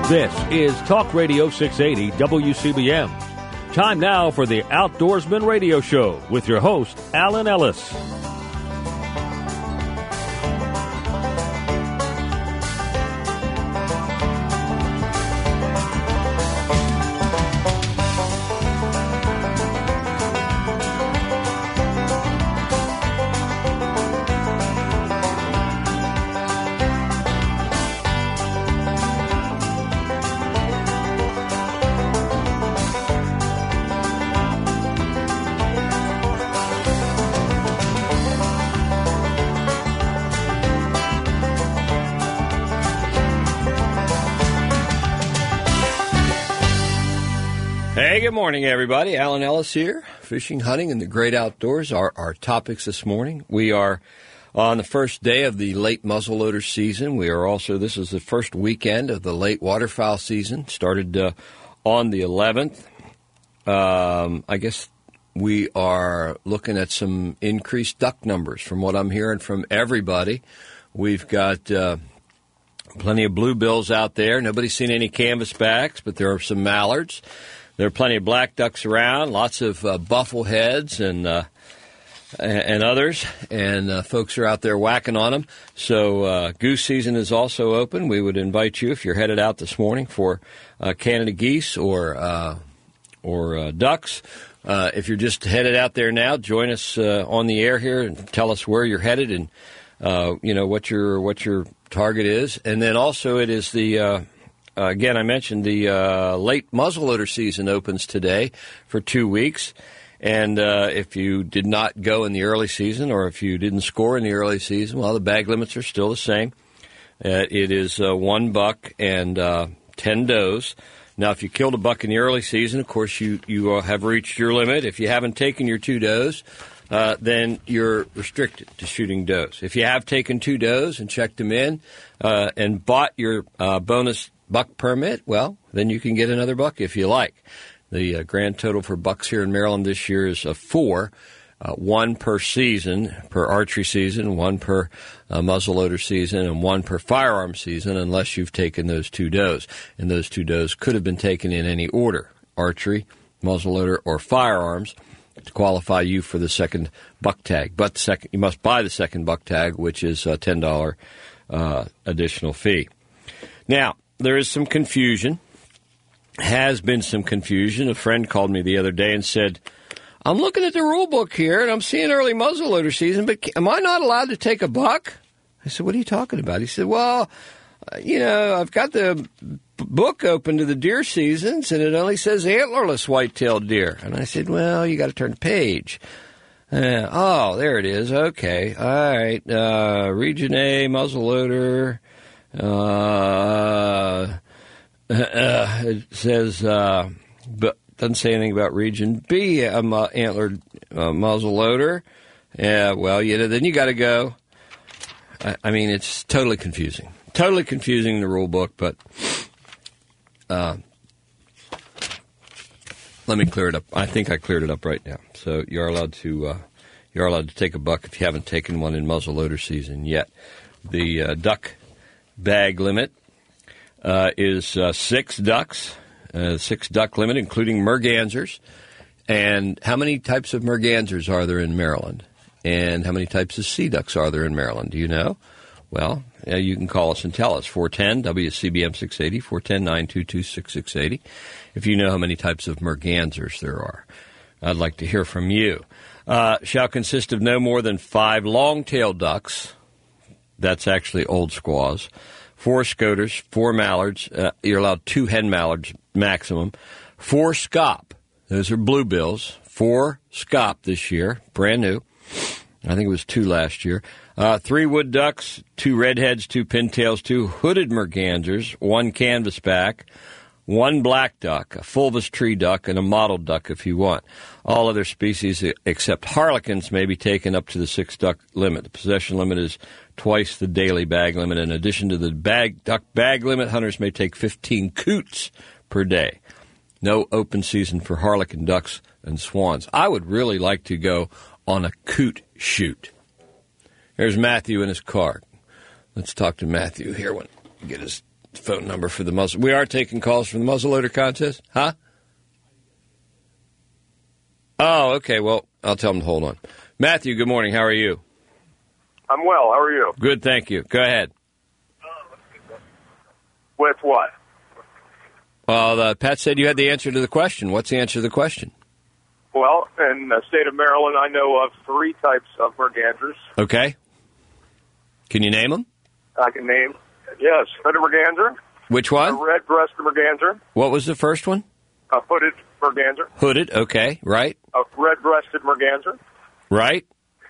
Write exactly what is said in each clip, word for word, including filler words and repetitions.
This is Talk Radio six eighty W C B M. Time now for the Outdoorsman Radio Show with your host, Alan Ellis. Hey, good morning, everybody. Alan Ellis here. Fishing, hunting, and the great outdoors are our topics this morning. We are on the first day of the late muzzleloader season. We are also, this is the first weekend of the late waterfowl season. Started uh, on the eleventh. Um, I guess we are looking at some increased duck numbers from what I'm hearing from everybody. We've got uh, plenty of bluebills out there. Nobody's seen any canvasbacks, but there are some mallards. There are plenty of black ducks around, lots of uh, buffleheads and uh, and others, and uh, folks are out there whacking on them. So uh, goose season is also open. We would invite you, if you're headed out this morning for uh, Canada geese or uh, or uh, ducks. Uh, if you're just headed out there now, join us uh, on the air here and tell us where you're headed and uh, you know what your what your target is. And then also it is the uh, Uh, again, I mentioned the uh, late muzzleloader season opens today for two weeks. And uh, if you did not go in the early season or if you didn't score in the early season, well, the bag limits are still the same. Uh, it is uh, one buck and uh, ten does. Now, if you killed a buck in the early season, of course, you, you uh, have reached your limit. If you haven't taken your two does, uh, then you're restricted to shooting does. If you have taken two does and checked them in uh, and bought your uh, bonus buck permit, well, then you can get another buck if you like. The uh, grand total for bucks here in Maryland this year is uh, four, uh, one per season, per archery season, one per uh, muzzleloader season, and one per firearm season, unless you've taken those two does. And those two does could have been taken in any order, archery, muzzleloader, or firearms, to qualify you for the second buck tag. But the second, you must buy the second buck tag, which is a ten dollars uh, additional fee. Now, there is some confusion, has been some confusion. A friend called me the other day and said, I'm looking at the rule book here, and I'm seeing early muzzleloader season, but am I not allowed to take a buck? I said, what are you talking about? He said, well, you know, I've got the book open to the deer seasons, and it only says antlerless white-tailed deer. And I said, well, you got to turn the page. Uh, oh, there it is. Okay. All right. Uh, Region A, muzzleloader. Uh, uh, it says, uh, but doesn't say anything about Region B, a uh, antlered uh, muzzleloader. Yeah, well, you know, then you got to go. I, I mean, it's totally confusing. Totally confusing, the rule book, but uh, let me clear it up. I think I cleared it up right now. So you're allowed to uh, you're allowed to take a buck if you haven't taken one in muzzleloader season yet. The uh, duck bag limit uh, is uh, six ducks, uh, six duck limit, including mergansers. And how many types of mergansers are there in Maryland? And how many types of sea ducks are there in Maryland? Do you know? Well, uh, you can call us and tell us. four one zero W C B M six eighty, four one zero, nine two two, six six eight zero, if you know how many types of mergansers there are. I'd like to hear from you. Uh, shall consist of no more than five long-tailed ducks. That's actually old squaws. Four scoters, four mallards. Uh, you're allowed two hen mallards maximum. Four scop. Those are bluebills. Four scop this year, brand new. I think it was two last year. Uh, three wood ducks, two redheads, two pintails, two hooded mergansers, one canvasback, one black duck, a fulvous tree duck, and a mottled duck if you want. All other species except harlequins may be taken up to the six duck limit. The possession limit is twice the daily bag limit. In addition to the bag duck bag limit, hunters may take fifteen coots per day. No open season for harlequin ducks and swans. I would really like to go on a coot shoot. There's Matthew in his car. Let's talk to Matthew here when get his phone number for the muzzle. We are taking calls from the muzzleloader contest, huh? Oh, okay. Well, I'll tell them to hold on. Matthew, good morning. How are you? I'm well. How are you? Good, thank you. Go ahead. With what? Well, uh, Pat said you had the answer to the question. What's the answer to the question? Well, in the state of Maryland, I know of three types of mergansers. Okay. Can you name them? I can name. Yes, hooded merganser. Which one? A red-breasted merganser. What was the first one? A hooded merganser. Hooded, okay, right. A red-breasted merganser. Right.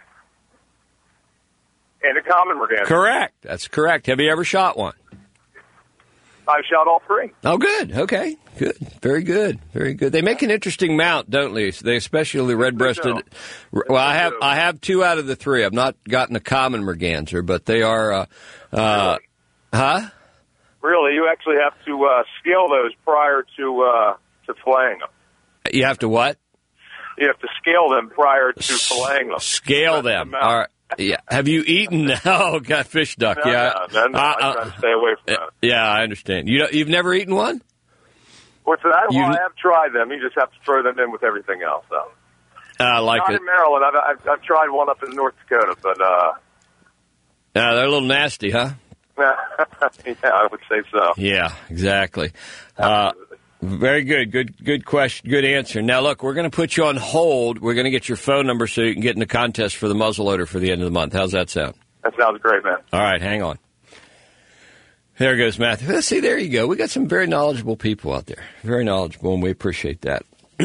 And a common merganser. Correct. That's correct. Have you ever shot one? I've shot all three. Oh, good. Okay. Good. Very good. Very good. They make an interesting mount, don't they? They especially red-breasted. Well, I have I have two out of the three. I've not gotten a common merganser, but they are. Uh, uh, huh? Really, you actually have to uh, scale those prior to uh, to filleting them. You have to what? You have to scale them prior to filleting them. Scale them. them All right. Yeah. Have you eaten? Oh, got fish duck. No, yeah. No, no, no. Uh, I'm trying to stay away from that. Yeah, I understand. You don't, you've never eaten one? What's that? Well, you, I have tried them. You just have to throw them in with everything else, though. I like Not it. in Maryland. I've, I've, I've tried one up in North Dakota, but uh, yeah, they're a little nasty, huh? yeah, I would say so. Yeah, exactly. Uh, very good. Good good question. Good answer. Now, look, we're going to put you on hold. We're going to get your phone number so you can get in the contest for the muzzleloader for the end of the month. How's that sound? That sounds great, man. All right, hang on. There goes Matthew. See, there you go. We got some very knowledgeable people out there. Very knowledgeable, and we appreciate that.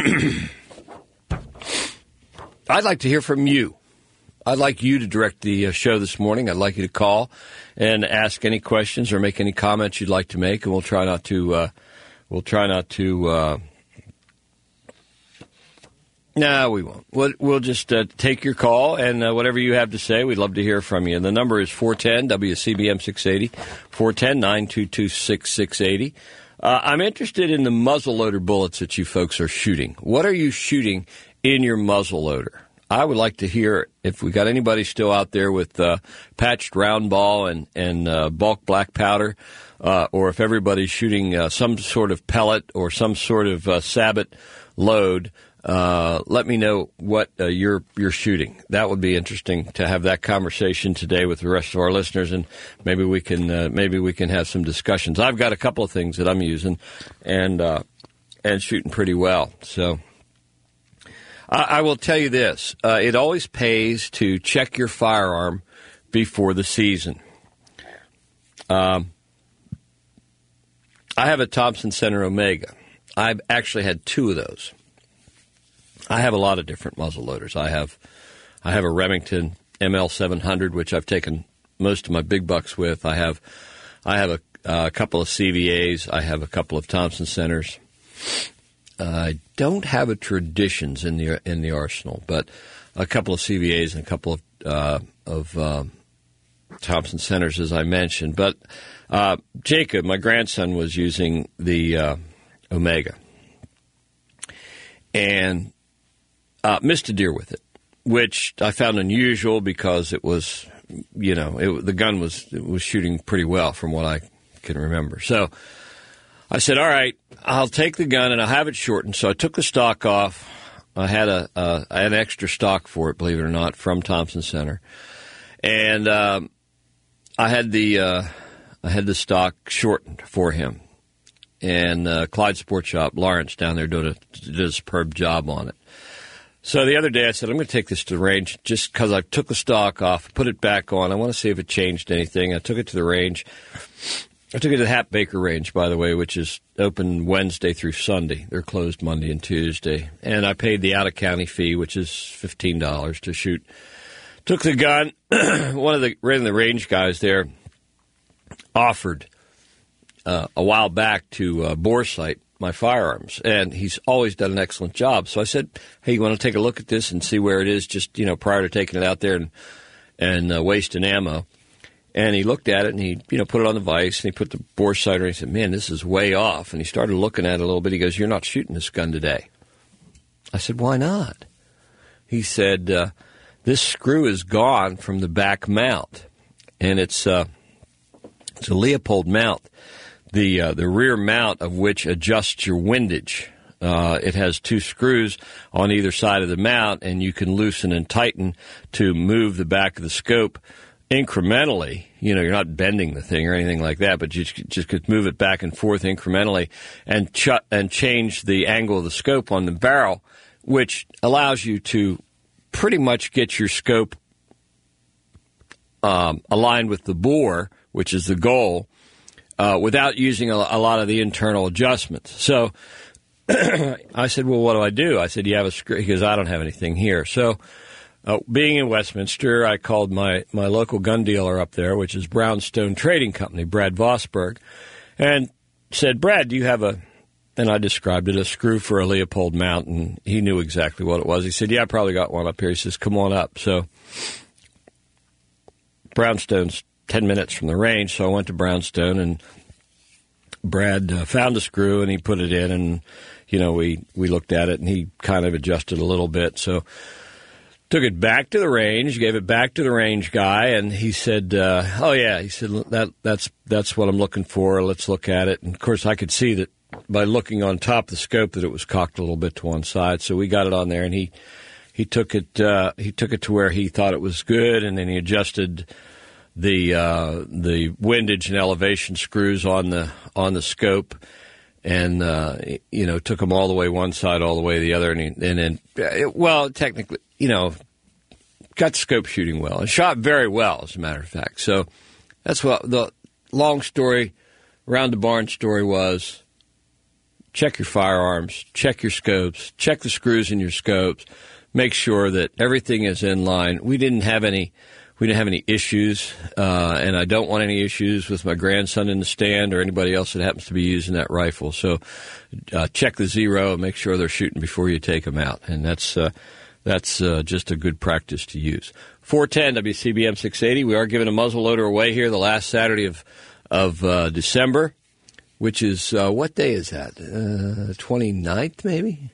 I'd like to hear from you. I'd like you to direct the uh, show this morning. I'd like you to call and ask any questions or make any comments you'd like to make, and we'll try not to. Uh, we'll try not to. Uh, no, we won't. We'll, we'll just uh, take your call and uh, whatever you have to say. We'd love to hear from you. And the number is four one zero W C B M six eighty, four one zero, nine two two, six six eight zero. Uh, I'm interested in the muzzleloader bullets that you folks are shooting. What are you shooting in your muzzleloader? I would like to hear if we got anybody still out there with uh, patched round ball and, and uh, bulk black powder, uh, or if everybody's shooting uh, some sort of pellet or some sort of uh, sabot load. Uh, let me know what uh, you're you're shooting. That would be interesting to have that conversation today with the rest of our listeners, and maybe we can uh, maybe we can have some discussions. I've got a couple of things that I'm using and uh, and shooting pretty well. So I, I will tell you this: uh, it always pays to check your firearm before the season. Um, I have a Thompson Center Omega. I've actually had two of those. I have a lot of different muzzle loaders. I have I have a Remington M L seven hundred, which I've taken most of my big bucks with. I have I have a, uh, a couple of C V As. I have a couple of Thompson Centers. Uh, I don't have a Traditions in the in the arsenal, but a couple of C V As and a couple of uh, of uh, Thompson Centers, as I mentioned. But uh, Jacob, my grandson, was using the uh, Omega, and Uh, missed a deer with it, which I found unusual because it was, you know, it, the gun was it was shooting pretty well from what I can remember. So I said, all right, I'll take the gun and I'll have it shortened. So I took the stock off. I had a uh, I had an extra stock for it, believe it or not, from Thompson Center, and um, I had the uh, I had the stock shortened for him. And uh, Clyde Sport Shop, Lawrence down there did a, did a superb job on it. So the other day I said, I'm going to take this to the range just because I took the stock off, put it back on. I want to see if it changed anything. I took it to the range. I took it to the Hap Baker range, by the way, which is open Wednesday through Sunday. They're closed Monday and Tuesday. And I paid the out-of-county fee, which is fifteen dollars to shoot. Took the gun. One of the right in the range guys there offered uh, a while back to uh, Bore Sight my firearms, and he's always done an excellent job. So I said, hey, you want to take a look at this and see where it is just, you know, prior to taking it out there and and uh, wasting ammo. And he looked at it, and he, you know, put it on the vise, and he put the bore sight on, and he said, man, this is way off. And he started looking at it a little bit. He goes, you're not shooting this gun today. I said, why not? He said, uh, this screw is gone from the back mount, and it's, uh, it's a Leopold mount the uh, the rear mount of which adjusts your windage. Uh, it has two screws on either side of the mount, and you can loosen and tighten to move the back of the scope incrementally. You know, you're not bending the thing or anything like that, but you just could move it back and forth incrementally and ch- and change the angle of the scope on the barrel, which allows you to pretty much get your scope um, aligned with the bore, which is the goal, uh, without using a, a lot of the internal adjustments. So I said, well, what do I do? I said, you have a screw, because I don't have anything here. So uh, being in Westminster, I called my, my local gun dealer up there, which is Brownstone Trading Company, Brad Vosberg, and said, Brad, do you have a, and I described it, a screw for a Leopold mount, and he knew exactly what it was. He said, yeah, I probably got one up here. He says, come on up. So Brownstone's ten minutes from the range, so I went to Brownstone, and Brad uh, found a screw, and he put it in, and you know, we, we looked at it, and he kind of adjusted a little bit. So took it back to the range, gave it back to the range guy, and he said, uh, oh, yeah, he said, that that's that's what I'm looking for. Let's look at it. And, of course, I could see that by looking on top of the scope that it was cocked a little bit to one side. So we got it on there, and he he took it uh, he took it to where he thought it was good, and then he adjusted the uh, the windage and elevation screws on the on the scope. And, uh, you know, took them all the way one side, all the way the other. And, he, and then, it, well, technically, you know, got the scope shooting well. And shot very well, as a matter of fact. So that's what the long story, round the barn story was. Check your firearms, check your scopes, check the screws in your scopes. Make sure that everything is in line. We didn't have any... We didn't have any issues, uh, and I don't want any issues with my grandson in the stand or anybody else that happens to be using that rifle. So uh, check the zero and make sure they're shooting before you take them out, and that's uh, that's uh, just a good practice to use. four ten W C B M six eighty. We are giving a muzzle loader away here the last Saturday of of uh, December, which is, uh, what day is that? Uh, twenty-ninth, maybe?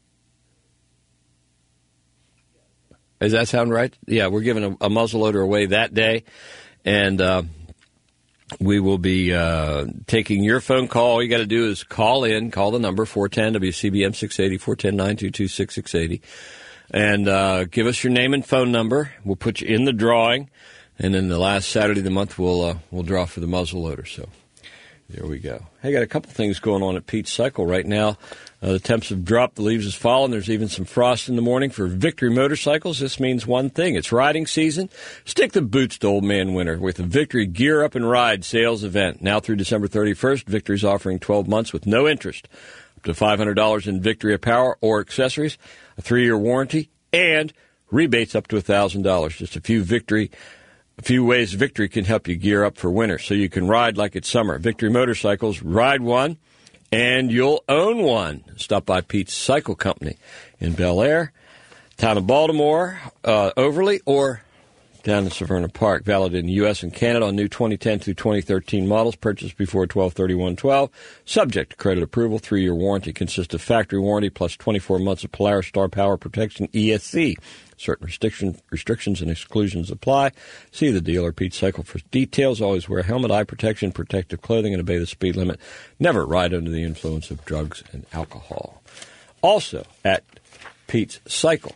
Does that sound right? Yeah, we're giving a, a muzzleloader away that day, and uh, we will be uh, taking your phone call. All you got to do is call in, call the number, four one zero W C B M six eighty, four one zero, nine two two, six six eight zero, and uh, give us your name and phone number. We'll put you in the drawing, and then the last Saturday of the month, we'll, uh, we'll draw for the muzzleloader. So there we go. Hey, got a couple things going on at Pete's Cycle right now. Uh, the temps have dropped, the leaves has fallen. There's even some frost in the morning for Victory Motorcycles. This means one thing. It's riding season. Stick the boots to Old Man Winter with the Victory Gear Up and Ride sales event. Now through December thirty-first, Victory's offering twelve months with no interest, up to five hundred dollars in Victory apparel or accessories, a three-year warranty, and rebates up to one thousand dollars. Just a few Victory A few ways Victory can help you gear up for winter so you can ride like it's summer. Victory Motorcycles, ride one, and you'll own one. Stop by Pete's Cycle Company in Bel Air, town of Baltimore, uh, Overly, or down in Severna Park. Valid in the U S and Canada on new twenty ten through twenty thirteen models purchased before twelve thirty-one twelve. Subject to credit approval. Three-year warranty consists of factory warranty plus twenty-four months of Polaris Star Power Protection E S C. Certain restriction, restrictions and exclusions apply. See the dealer, Pete's Cycle, for details. Always wear a helmet, eye protection, protective clothing, and obey the speed limit. Never ride under the influence of drugs and alcohol. Also at Pete's Cycle,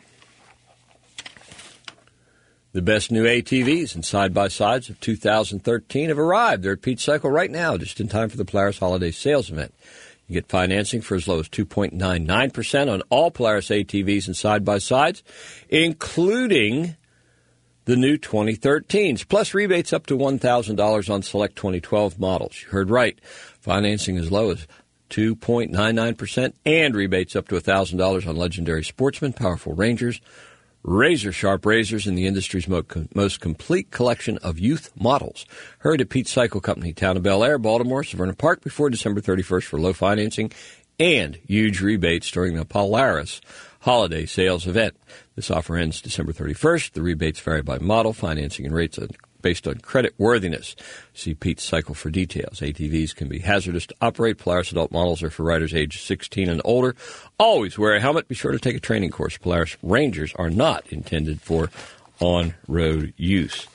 the best new A T Vs and side-by-sides of two thousand thirteen have arrived. They're at Pete's Cycle right now, just in time for the Polaris Holiday Sales Event. You get financing for as low as two point nine nine percent on all Polaris A T Vs and side-by-sides, including the new twenty thirteens, plus rebates up to one thousand dollars on select twenty twelve models. You heard right. Financing as low as two point nine nine percent and rebates up to one thousand dollars on legendary Sportsman, powerful Rangers, razor-sharp razors, and the industry's most complete collection of youth models. Hurry to Pete's Cycle Company, town of Bel Air, Baltimore, Severna Park, before December thirty-first for low financing and huge rebates during the Polaris Holiday Sales Event. This offer ends December thirty-first. The rebates vary by model, financing, and rates are based on credit worthiness. See Pete's Cycle for details. A T Vs can be hazardous to operate. Polaris adult models are for riders age sixteen and older. Always wear a helmet. Be sure to take a training course. Polaris Rangers are not intended for on-road use.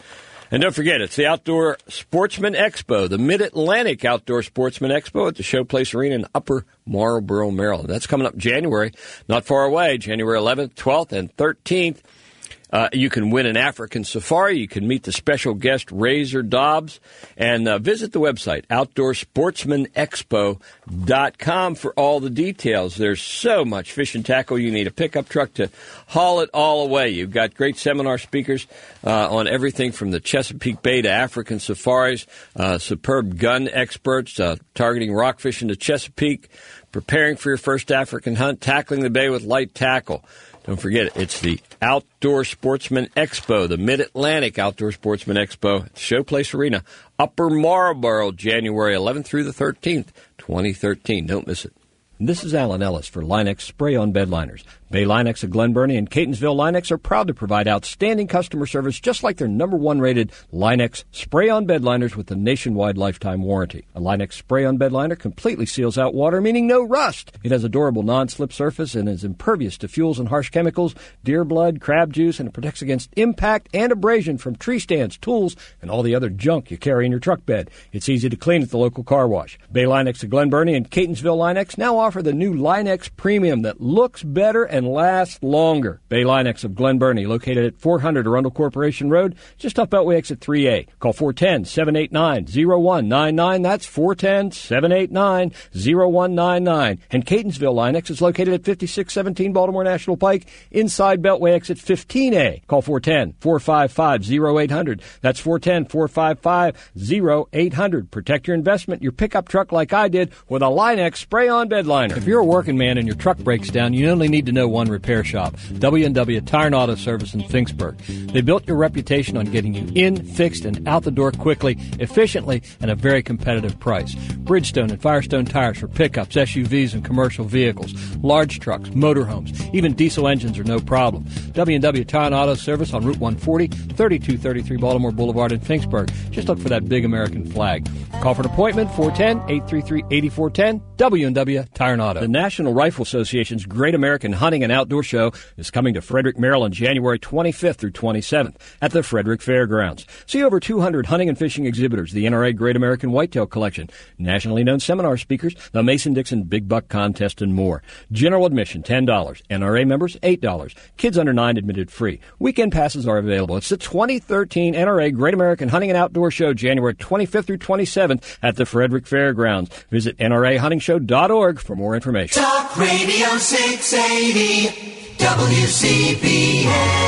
And don't forget, it's the Outdoor Sportsman Expo, the Mid-Atlantic Outdoor Sportsman Expo at the Showplace Arena in Upper Marlboro, Maryland. That's coming up January, not far away, January eleventh, twelfth, and thirteenth. Uh, you can win an African safari. You can meet the special guest Razor Dobbs. And uh, visit the website, outdoor sportsman expo dot com, for all the details. There's so much fishing tackle. You need a pickup truck to haul it all away. You've got great seminar speakers uh, on everything from the Chesapeake Bay to African safaris, uh, superb gun experts uh, targeting rockfish in the Chesapeake, preparing for your first African hunt, tackling the bay with light tackle. Don't forget it. It's the Outdoor Sportsman Expo, the Mid-Atlantic Outdoor Sportsman Expo at the Showplace Arena, Upper Marlboro, January eleventh through the thirteenth, twenty thirteen. Don't miss it. This is Alan Ellis for Line-X Spray-On Bed Liners. Bay Line-X of Glen Burnie and Catonsville Line-X are proud to provide outstanding customer service just like their number one rated Line-X Spray-On Bed Liners with a nationwide lifetime warranty. A Line-X Spray-On Bed Liner completely seals out water, meaning no rust. It has a durable non-slip surface and is impervious to fuels and harsh chemicals, deer blood, crab juice, and it protects against impact and abrasion from tree stands, tools, and all the other junk you carry in your truck bed. It's easy to clean at the local car wash. Bay Line-X of Glen Burnie and Catonsville Line-X now offer the new Line-X Premium that looks better and lasts longer. Bay Line-X of Glen Burnie, located at four hundred Arundel Corporation Road, just off Beltway Exit three A. Call four one zero, seven eight nine, zero one nine nine. That's four one zero, seven eight nine, zero one nine nine. And Catonsville Line-X is located at fifty-six seventeen Baltimore National Pike, inside Beltway Exit fifteen A. Call four one zero, four five five, zero eight zero zero. That's four one zero, four five five, zero eight zero zero. Protect your investment, your pickup truck like I did, with a Line-X Spray-On Bed Liner. If you're a working man and your truck breaks down, you only need to know one repair shop, W and W Tire and Auto Service in Finksburg. They built your reputation on getting you in, fixed, and out the door quickly, efficiently, and at a very competitive price. Bridgestone and Firestone tires for pickups, S U Vs, and commercial vehicles, large trucks, motorhomes, even diesel engines are no problem. W and W Tire and Auto Service on Route one forty, thirty-two thirty-three Baltimore Boulevard in Finksburg. Just look for that big American flag. Call for an appointment, four one zero, eight three three, eight four one zero, W and W Tire and Auto. The National Rifle Association's Great American Hunting and Outdoor Show is coming to Frederick, Maryland, January twenty-fifth through twenty-seventh at the Frederick Fairgrounds. See over two hundred hunting and fishing exhibitors, the N R A Great American Whitetail Collection, nationally known seminar speakers, the Mason-Dixon Big Buck Contest, and more. General admission, ten dollars. N R A members, eight dollars. Kids under nine admitted free. Weekend passes are available. It's the twenty thirteen N R A Great American Hunting and Outdoor Show, January twenty-fifth through twenty-seventh at the Frederick Fairgrounds. Visit N R A hunting show dot org for more information. Talk Radio six eighty W C B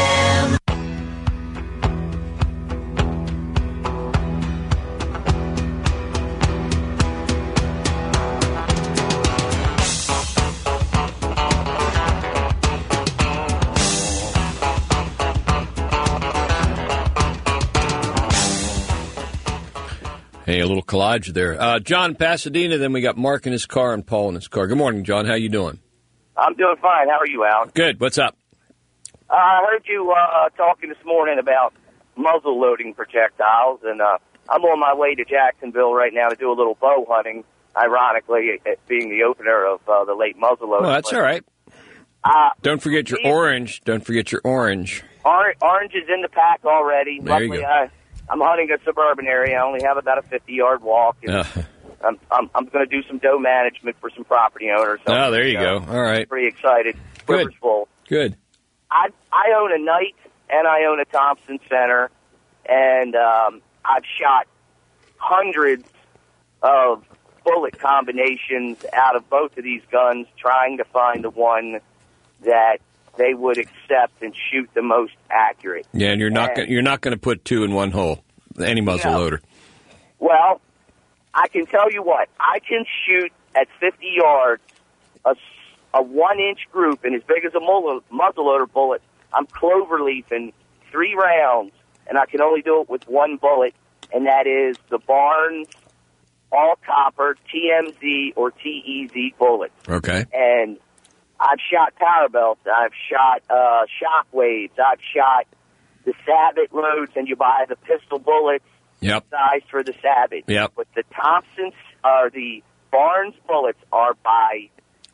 M. Hey, a little collage there. Uh, John, Pasadena, then we got Mark in his car and Paul in his car. Good morning, John. How you doing? I'm doing fine. How are you, Al? Good. What's up? Uh, I heard you uh, talking this morning about muzzle loading projectiles, and uh, I'm on my way to Jacksonville right now to do a little bow hunting, ironically, it being the opener of uh, the late muzzle loader. Well, that's but, all right. Uh, Don't forget your me, orange. Don't forget your orange. Or, orange is in the pack already. There Luckily, you go. I, I'm hunting a suburban area. I only have about a fifty-yard walk. And Uh, I'm, I'm, I'm going to do some doe management for some property owners. So, oh, there you uh, go. All right. Pretty excited. Good. Quiver's full. Good. I I own a Knight and I own a Thompson Center, and um, I've shot hundreds of bullet combinations out of both of these guns, trying to find the one that they would accept and shoot the most accurate. Yeah, and you're not And- gonna, you're not going to put two in one hole. Any muzzle No. loader. Well, I can tell you what, I can shoot at fifty yards a, s- a one-inch group, and as big as a muzzle- muzzleloader bullet, I'm cloverleafing three rounds, and I can only do it with one bullet, and that is the Barnes all-copper T M Z or T E Z bullet. Okay. And I've shot power belts, I've shot uh, shock waves, I've shot the Sabot loads, and you buy the pistol bullets Yep. size for the Sabot. Yep. But the Thompsons, or the Barnes bullets, are by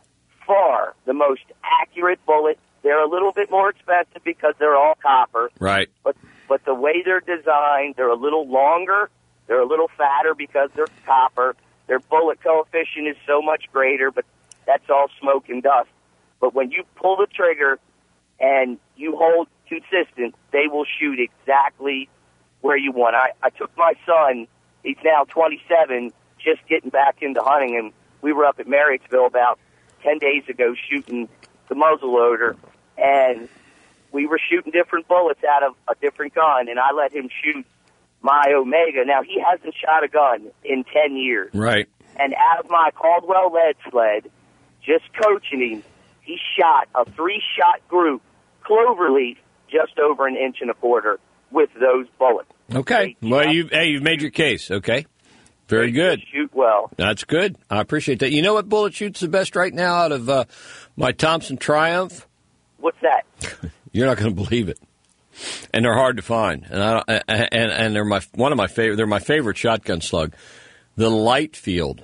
far the most accurate bullet. They're a little bit more expensive because they're all copper, Right. but but the way they're designed, they're a little longer, they're a little fatter because they're copper. Their bullet coefficient is so much greater, but that's all smoke and dust. But when you pull the trigger and you hold consistent, they will shoot exactly where you want. I, I took my son, he's now twenty-seven, just getting back into hunting, and we were up at Marriottsville about ten days ago shooting the muzzleloader, and we were shooting different bullets out of a different gun, and I let him shoot my Omega. Now, he hasn't shot a gun in ten years. Right. And out of my Caldwell lead sled, just coaching him, he shot a three-shot group, cloverleaf, just over an inch and a quarter with those bullets. Okay. They Well, just- you hey, you've made your case. Okay. Very good. Shoot well. That's good. I appreciate that. You know what bullet shoots the best right now out of uh, my Thompson Triumph? What's that? You're not going to believe it. And they're hard to find. And I don't, and and they're my one of my favorite. They're my favorite shotgun slug. The Lightfield.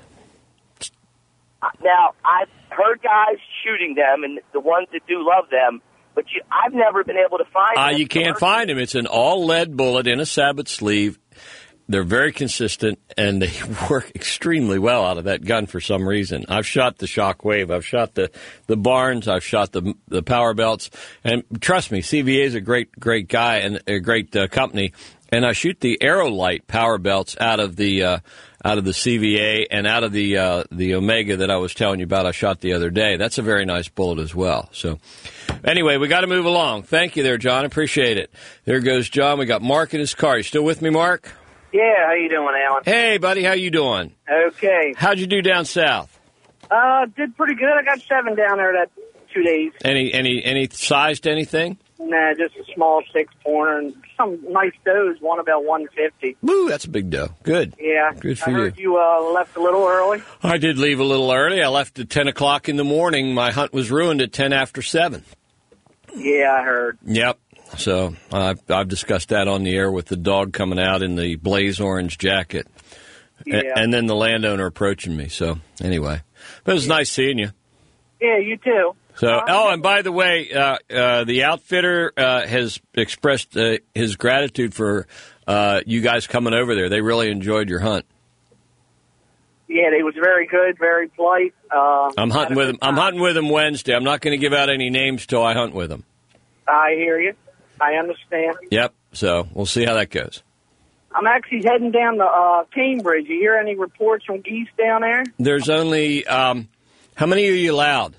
Now, I've heard guys shooting them, and the ones that do love them, but you, I've never been able to find Uh, them. you can't find them. It's an all lead bullet in a sabot sleeve. They're very consistent, and they work extremely well out of that gun for some reason. I've shot the Shockwave. I've shot the, the Barnes. I've shot the the Power Belts. And trust me, C V A is a great, great guy and a great uh, company. And I shoot the Aerolite Power Belts out of the uh, out of the C V A and out of the uh, the Omega that I was telling you about I shot the other day. That's a very nice bullet as well. So anyway, we got to move along. Thank you there, John. Appreciate it. There goes John. We got Mark in his car. You still with me, Mark? Yeah, how you doing, Alan? Hey, buddy, how you doing? Okay. How'd you do down south? Uh, did pretty good. I got seven down there that two days. Any any any sized anything? Nah, just a small six pointer and some nice does. One about one fifty. Woo, that's a big doe. Good. Yeah. Good for I you. heard you uh, left a little early. I did leave a little early. I left at ten o'clock in the morning. My hunt was ruined at ten after seven. Yeah, I heard. Yep. So I've, I've discussed that on the air with the dog coming out in the blaze orange jacket. Yeah. A- and then the landowner approaching me. So anyway, but it was nice seeing you. Yeah, you too. So, oh, and by the way, uh, uh, the outfitter uh, has expressed uh, his gratitude for uh, you guys coming over there. They really enjoyed your hunt. Yeah, they was very good, very polite. Uh, I'm hunting with them. I'm hunting with them Wednesday. I'm not going to give out any names till I hunt with them. I hear you. I understand. Yep. So we'll see how that goes. I'm actually heading down to uh, Cambridge. You hear any reports from geese down there? There's only um, how many are you allowed?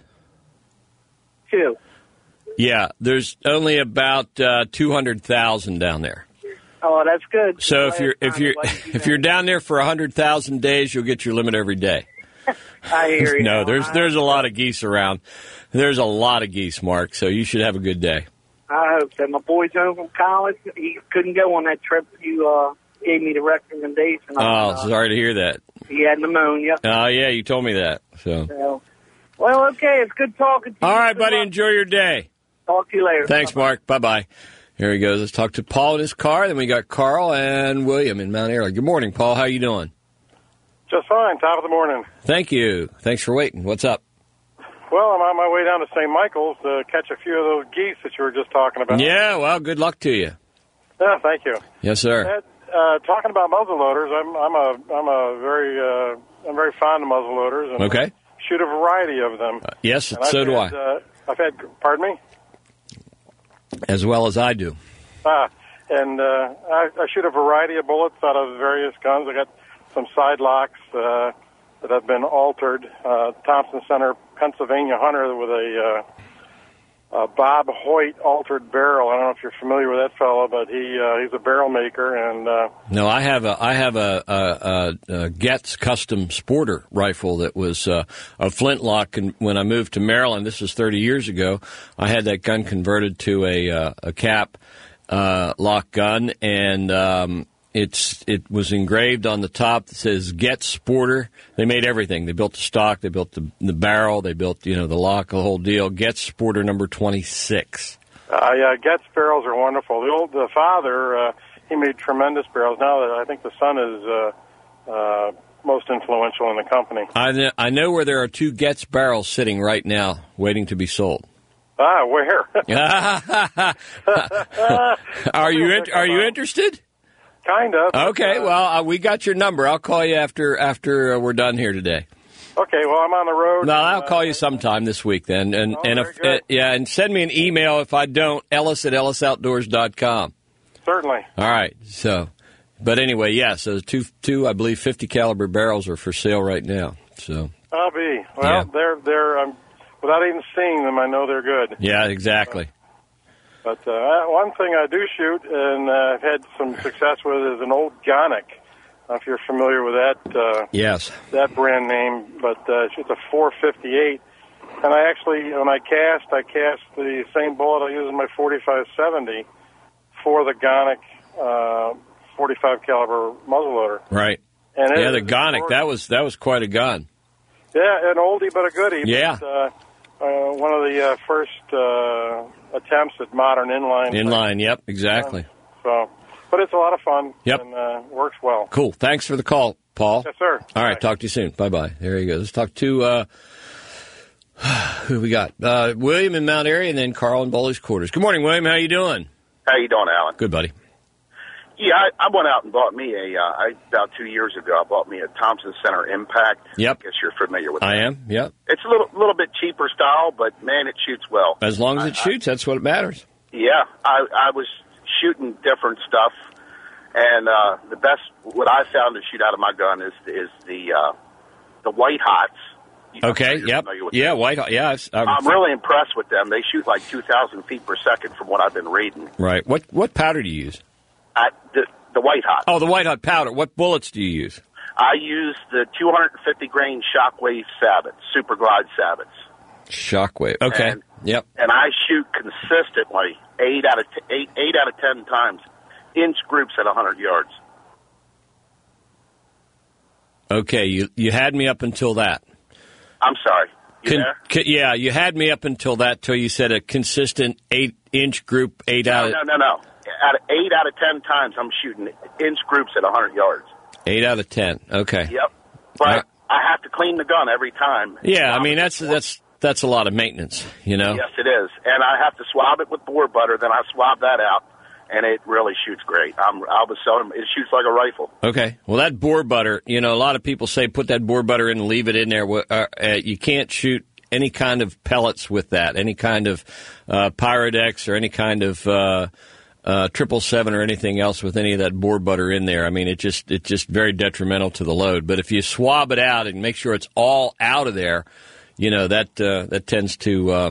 Two. Yeah, there's only about uh, two hundred thousand down there. Oh, that's good. So if you're if you're Last time, if you're down there for a hundred thousand days, you'll get your limit every day. I hear you. No, there's there's a lot of geese around. There's a lot of geese, Mark. So you should have a good day. I hope so. My boy's home from college. He couldn't go on that trip. You uh, gave me the recommendation. Oh, uh, sorry to hear that. He had pneumonia. Oh, yeah, you told me that. So, So, well, okay. It's good talking to you. all right, Good buddy, luck. enjoy your day. Talk to you later. Thanks, Mark. Bye bye. Here he goes. Let's talk to Paul in his car. Then we got Carl and William in Mount Airy. Good morning, Paul. How you doing? Just fine. Top of the morning. Thank you. Thanks for waiting. What's up? Well, I'm on my way down to Saint Michael's to catch a few of those geese that you were just talking about. Yeah, well, good luck to you. Yeah, thank you. Yes, sir. Ed, uh, talking about muzzleloaders, I'm I'm a I'm a very uh, I'm very fond of muzzleloaders. And Okay. shoot a variety of them. Uh, yes, And so I've do had, I. Uh, I've had. Pardon me. As well as I do. Ah, and uh, I, I shoot a variety of bullets out of various guns. I got some side locks uh, that have been altered. Uh, Thompson Center, Pennsylvania Hunter with a, uh, a Bob Hoyt altered barrel. I don't know if you're familiar with that fellow, but he uh, he's a barrel maker. And uh, No, I have a I have a, a, a, a Getz custom sporter rifle that was uh, a flintlock. And when I moved to Maryland, this was thirty years ago, I had that gun converted to a uh, a cap uh, lock gun, and um, it's it was engraved on the top that says Getz Sporter. They made everything. They built the stock, they built the the barrel, they built you know the lock, the whole deal. Getz Sporter number twenty-six. uh, yeah, Getz barrels are wonderful. The old the father uh, he made tremendous barrels. Now that I think the son is uh, uh, most influential in the company. I kn- I know where there are two Getz barrels sitting right now, waiting to be sold. Ah, where? Are you in, Are you interested? Kind of. Okay, well, uh, we got your number. I'll call you after after uh, we're done here today. Okay, well, I'm on the road. No, I'll uh, call you sometime this week then, and Oh, and very if good. uh, yeah, and send me an email if I don't. Ellis at ellis outdoors dot com. Certainly. All right. So, but anyway, yeah. So two two I believe fifty caliber barrels are for sale right now. So I'll be. Well, Yeah. they're they're. Um, without even seeing them, I know they're good. yeah, exactly. But uh, one thing I do shoot and uh, have had some success with is an old Gonic. I don't know if you're familiar with that uh, Yes. that brand name, but uh, it's a four fifty-eight. And I actually, when I cast, I cast the same bullet I use in my forty-five seventy for the Gonic uh, forty-five caliber muzzleloader. Right. And it Yeah, the is- Gonic. That was that was quite a gun. Yeah, an oldie but a goodie. Yeah. But, uh, uh, one of the uh, first uh, attempts at modern inline. Inline. Yep. Exactly. So, but it's a lot of fun. Yep. And uh, works well. Cool. Thanks for the call, Paul. Yes, sir. All right. Bye. Talk to you soon. Bye bye. There you go. Let's talk to uh, who we got. Uh, William in Mount Airy, and then Carl in Bowley's Quarters. Good morning, William. How you doing? How you doing, Alan? Good, buddy. Yeah, I, I went out and bought me a, uh, I, about two years ago, I bought me a Thompson Center Impact. Yep. I guess you're familiar with I that. am. Yep. It's a little little bit cheaper style, but, man, it shoots well. As long as it I- shoots, that's what matters. Yeah, I, I was shooting different stuff, and uh, the best, what I found to shoot out of my gun is is the uh, the White Hots. You- Okay. you're Yep. familiar with Yeah. them. White. Hot- Yeah. I've, I've, I'm really impressed with them. They shoot like two thousand feet per second from what I've been reading. Right. What what powder do you use? I, the, the White Hot. Oh, the White Hot powder. What bullets do you use? I use the two hundred fifty grain Shockwave Sabots, Super Glide Sabots. Shockwave. Okay. And- Yep. And I shoot consistently eight out of t- eight, eight out of ten times, inch groups at one hundred yards. Okay. You you had me up until that. I'm sorry. You Con- there? c- yeah, you had me up until that till you said a consistent eight inch group, eight out No, of no, no, no. Out of eight out of ten times, I'm shooting inch groups at one hundred yards. eight out of ten. Okay. Yep. But Uh, I have to clean the gun every time. Yeah, I Swab mean it that's with- that's that's a lot of maintenance, you know. Yes, it is. And I have to swab it with boar butter. Then I swab that out, and it really shoots great. I'm, I was selling. It shoots like a rifle. Okay. Well, that boar butter, you know, a lot of people say put that boar butter in and leave it in there. Uh, uh, you can't shoot any kind of pellets with that, any kind of uh, Pyrodex or any kind of uh, uh, triple seven or anything else with any of that boar butter in there. I mean, it just it's just very detrimental to the load. But if you swab it out and make sure it's all out of there, you know that uh, that tends to uh,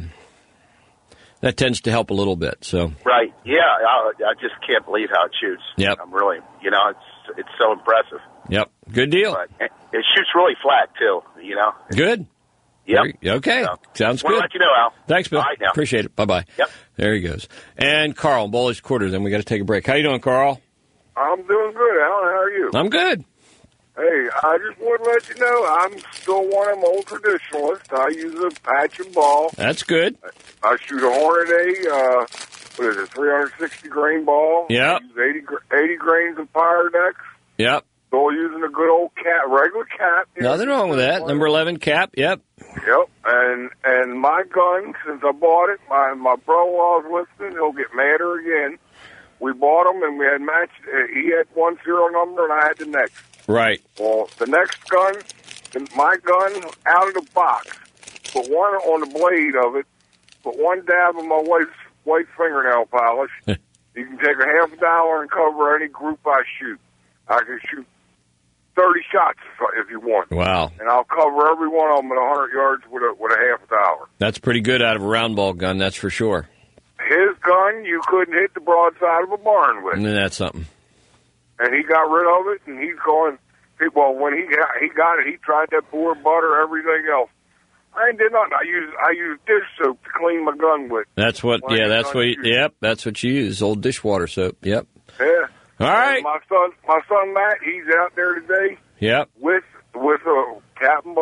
that tends to help a little bit. So Right. Yeah. I, I just can't believe how it shoots. Yep. I'm really, you know, it's it's so impressive. yep, good deal. But it, it shoots really flat too. You know. Good. Yep. Very- okay. So, Sounds wanna good. let you know, Al. Thanks, Bill. All right, now. Appreciate it. Bye bye. Yep. There he goes. And Carl, Bowley's Quarters. Then we got to take a break. How you doing, Carl? I'm doing good, Alan. How are you? I'm good. Hey, I just want to let you know I'm still one of them old traditionalists. I use a patch and ball. That's good. I shoot a Hornet A, uh, what is it, three hundred sixty grain ball. Yep. I use eighty, gr- eighty grains of Pyrodex. Yep. Still using a good old cat, regular cat. Nothing wrong with that. Number eleven cap. Yep. Yep. And and my gun, since I bought it, my, my brother-in-law's listening. He'll get madder again. We bought them, and we had matched. Uh, he had one serial number, and I had the next. Right. Well, the next gun, my gun, out of the box, put one on the blade of it, put one dab of my wife's white fingernail polish. You can take a half a dollar and cover any group I shoot. I can shoot thirty shots if you want. Wow. And I'll cover every one of them at one hundred yards with a, with a half a dollar. That's pretty good out of a round ball gun. That's for sure. His gun, you couldn't hit the broadside of a barn with. And then that's something. And he got rid of it, and he's going. He, well, when he got he got it, he tried that boar butter, everything else. I ain't did nothing. I use I use dish soap to clean my gun with. That's what. When Yeah. I That's gun what. You, shoot. yep. That's what you use. Old dishwater soap. Yep. Yeah. All right. And my son, my son Matt, he's out there today Yep. with with a cap and ball,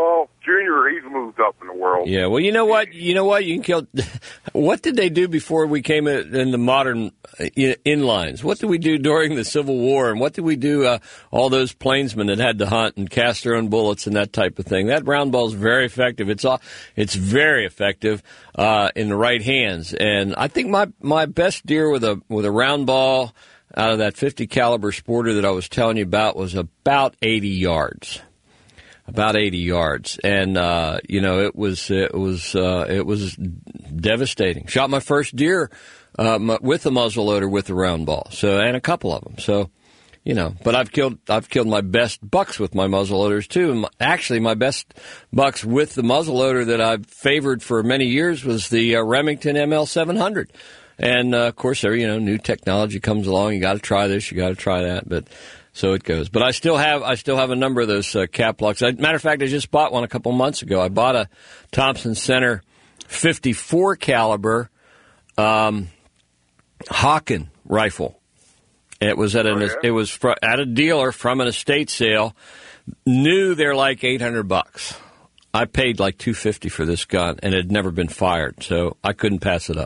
Junior, he's moved up in the world. Yeah, well, you know what? You know what? You can kill. What did they do before we came in, in the modern uh, inlines? What did we do during the Civil War? And what did we do? Uh, all those plainsmen that had to hunt and cast their own bullets and that type of thing. That round ball is very effective. It's all, it's very effective uh, in the right hands. And I think my my best deer with a with a round ball out of that fifty caliber sporter that I was telling you about was about eighty yards. About eighty yards, and uh, you know it was it was uh, it was devastating. Shot my first deer uh, with a muzzleloader with a round ball, so and a couple of them. So, you know, but I've killed I've killed my best bucks with my muzzleloaders too. Actually, my best bucks with the muzzleloader that I've favored for many years was the uh, Remington M L seven hundred. And uh, of course, there you know new technology comes along. You got to try this, you got to try that, but. So it goes. But I still have I still have a number of those uh, cap locks. I, matter of fact, I just bought one a couple months ago. I bought a Thompson Center fifty-four caliber um, Hawken rifle. It was at an oh, yeah? it was fr- at a dealer from an estate sale. New they're like eight hundred bucks. I paid like two fifty for this gun, and it had never been fired, so I couldn't pass it up.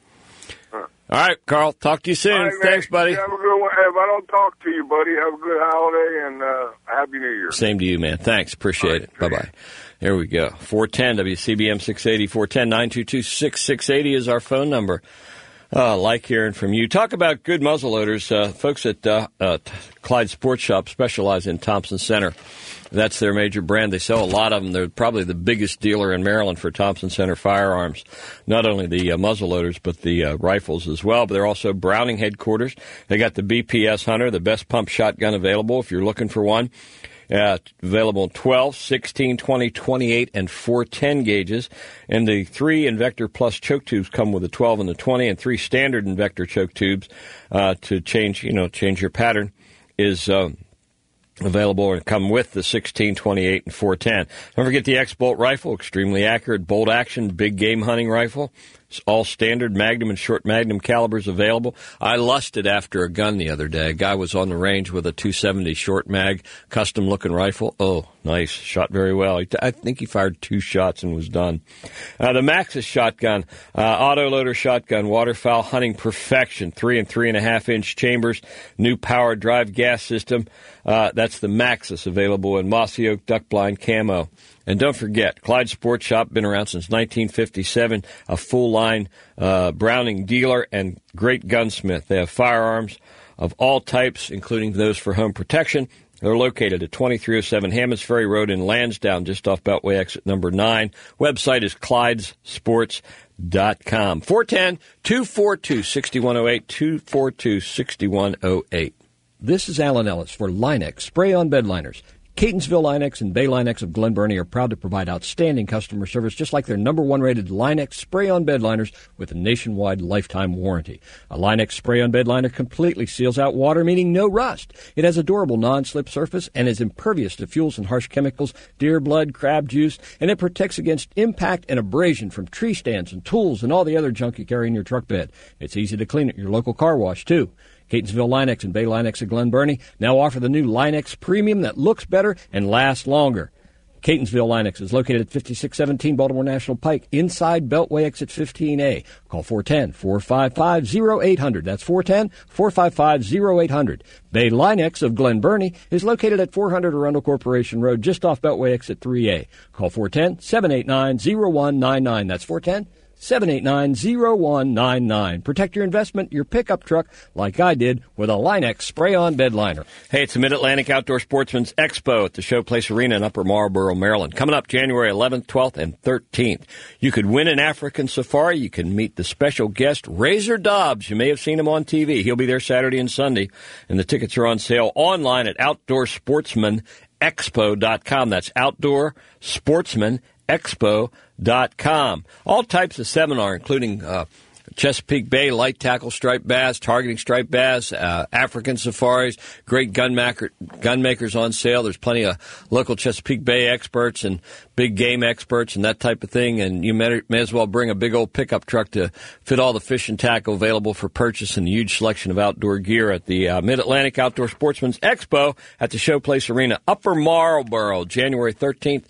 All right, Carl. Talk to you soon. Right, Thanks, buddy. Have a good one. If I don't talk to you, buddy, have a good holiday and uh, Happy New Year. Same to you, man. Thanks. Appreciate right, it. Bye-bye. There we go. four ten W C B M six eighty. four one zero, nine two two, six six eight zero is our phone number. Uh, like hearing from you. Talk about good muzzleloaders. Uh, folks at uh, uh, Clyde Sports Shop specialize in Thompson Center. That's their major brand. They sell a lot of them. They're probably the biggest dealer in Maryland for Thompson Center firearms. Not only the uh, muzzleloaders, but the uh, rifles as well. But they're also Browning headquarters. They got the B P S Hunter, the best pump shotgun available if you're looking for one. Uh, available in twelve, sixteen, twenty, twenty-eight, and four ten gauges. And the three Invector Plus choke tubes come with the twelve and the twenty, and three standard Invector choke tubes uh, to change, you know, change your pattern is uh, available and come with the sixteen, twenty-eight, and four ten. Don't forget the X-Bolt rifle, extremely accurate bolt action, big game hunting rifle. It's all standard Magnum and short Magnum calibers available. I lusted after a gun the other day. A guy was on the range with a two seventy short mag, custom looking rifle. Oh, nice. Shot very well. I think he fired two shots and was done. Uh, the Maxus shotgun, uh, autoloader shotgun, waterfowl hunting perfection, three and three and a half inch chambers, new power drive gas system. Uh, that's the Maxus, available in mossy oak duck blind camo. And don't forget, Clyde Sports Shop, been around since nineteen fifty-seven, a full-line uh, Browning dealer and great gunsmith. They have firearms of all types, including those for home protection. They're located at twenty-three oh seven Hammonds Ferry Road in Lansdowne, just off Beltway exit number nine. Website is clydes sports dot com. four one zero, two four two, six one zero eight, two four two, six one zero eight. This is Alan Ellis for Linex Spray-On Bed Liners. Catonsville Linex and Bay Linex of Glen Burnie are proud to provide outstanding customer service, just like their number one rated Linex spray-on bed liners with a nationwide lifetime warranty. A Linex spray-on bed liner completely seals out water, meaning no rust. It has a durable non-slip surface and is impervious to fuels and harsh chemicals, deer blood, crab juice, and it protects against impact and abrasion from tree stands and tools and all the other junk you carry in your truck bed. It's easy to clean at your local car wash, too. Catonsville Linex and Bay Linex of Glen Burnie now offer the new Linex Premium that looks better and lasts longer. Catonsville Linex is located at fifty-six seventeen Baltimore National Pike, inside Beltway exit fifteen A. Call four one zero, four five five, zero eight zero zero. That's four one zero, four five five, zero eight zero zero. Bay Linex of Glen Burnie is located at four hundred Arundel Corporation Road, just off Beltway exit three A. Call four one zero, seven eight nine, zero one nine nine. That's four one zero, seven eight nine, zero one nine nine. Protect your investment, your pickup truck, like I did with a Linex spray-on bed liner. Hey, it's the Mid-Atlantic Outdoor Sportsman's Expo at the Showplace Arena in Upper Marlboro, Maryland. Coming up January eleventh, twelfth, and thirteenth. You could win an African safari. You can meet the special guest, Razor Dobbs. You may have seen him on T V. He'll be there Saturday and Sunday. And the tickets are on sale online at outdoor sportsman expo dot com. That's outdoor sportsman expo dot com. All types of seminar, including uh, Chesapeake Bay light tackle striped bass, targeting striped bass, uh, African safaris, great gun, maker, gun makers on sale. There's plenty of local Chesapeake Bay experts and big game experts and that type of thing. And you may, may as well bring a big old pickup truck to fit all the fish and tackle available for purchase and a huge selection of outdoor gear at the uh, Mid-Atlantic Outdoor Sportsman's Expo at the Showplace Arena, Upper Marlboro, January thirteenth,